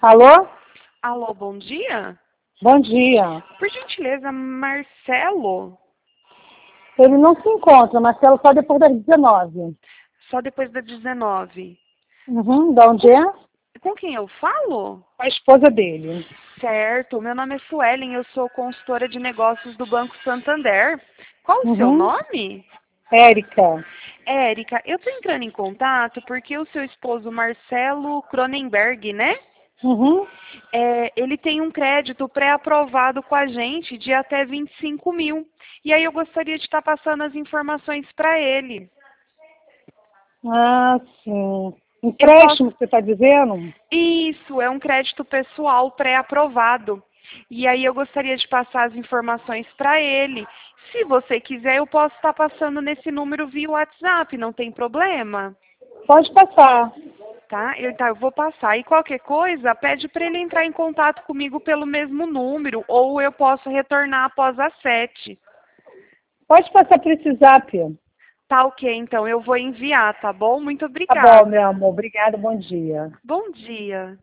Alô? Alô, bom dia? Bom dia. Por gentileza, Marcelo? Ele não se encontra, Marcelo, só depois das 19. Só depois das 19. Uhum, da onde é? Com quem eu falo? A esposa dele. Certo, meu nome é Suelen, eu sou consultora de negócios do Banco Santander. Qual o seu Uhum. nome? Érica. Érica, eu estou entrando em contato porque o seu esposo Marcelo Cronenberg, né? Uhum. Ele tem um crédito pré-aprovado com a gente de até 25 mil. E aí eu gostaria de estar passando as informações para ele. Ah, sim. Eu Empréstimo, posso... você está dizendo? Isso, é um crédito pessoal pré-aprovado. E aí eu gostaria de passar as informações para ele. Se você quiser, eu posso estar passando nesse número via WhatsApp, não tem problema. Pode passar. Tá? Eu vou passar. E qualquer coisa, pede para ele entrar em contato comigo pelo mesmo número, ou eu posso retornar após as 7. Pode passar por esse zap. Tá ok, então eu vou enviar, tá bom? Muito Tá bom, obrigada. meu amor. Obrigada, bom dia. Bom dia.